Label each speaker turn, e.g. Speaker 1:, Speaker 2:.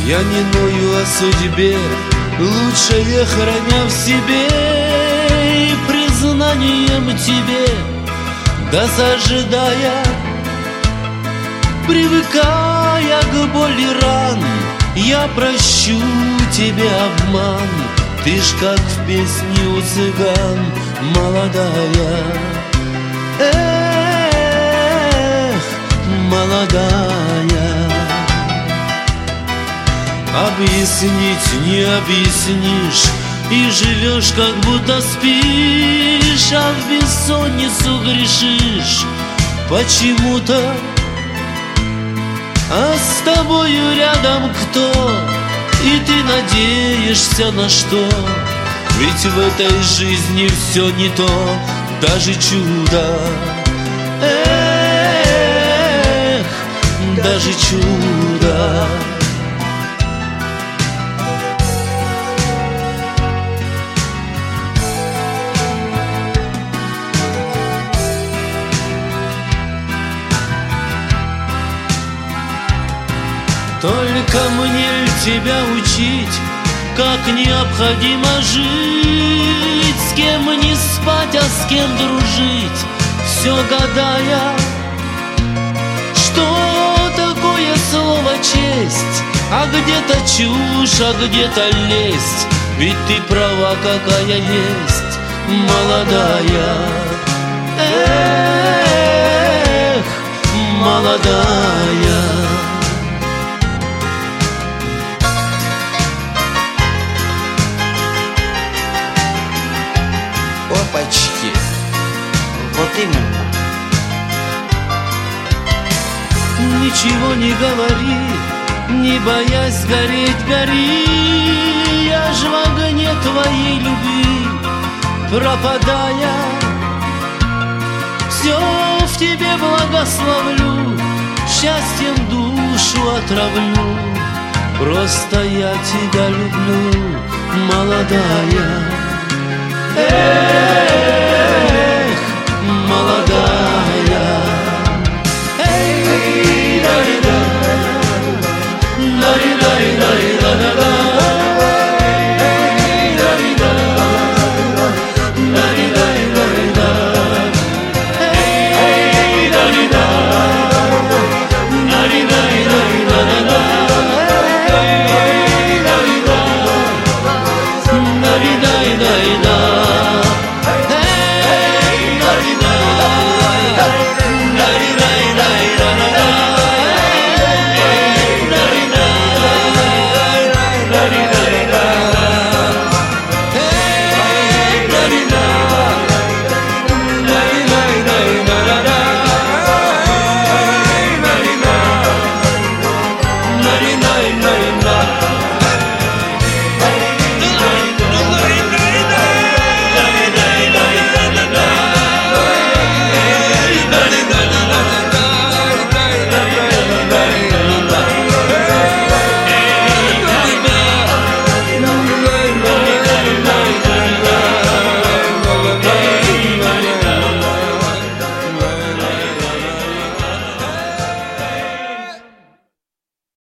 Speaker 1: Я не ною о судьбе, лучшее храня в себе, и признанием тебе, да сожидая, привыкая к боли ран, я прощу тебе обман. Ты ж как в песне у цыган, молодая. Эх, молодая. Объяснить не объяснишь, и живешь, как будто спишь, а в бессонницу грешишь почему-то. А с тобою рядом кто? И ты надеешься на что? Ведь в этой жизни все не то, даже чудо. Эх, даже чудо. Только мне ль тебя учить, как необходимо жить, с кем не спать, а с кем дружить, все гадая, что такое слово честь, а где-то чушь, а где-то лесть, ведь ты права, какая есть, молодая. Эх, молодая.
Speaker 2: Опачки, вот именно.
Speaker 1: Ничего не говори, не боясь гореть, гори. Я ж в огне твоей любви пропадая, все в тебе благословлю, счастьем душу отравлю. Просто я тебя люблю, молодая.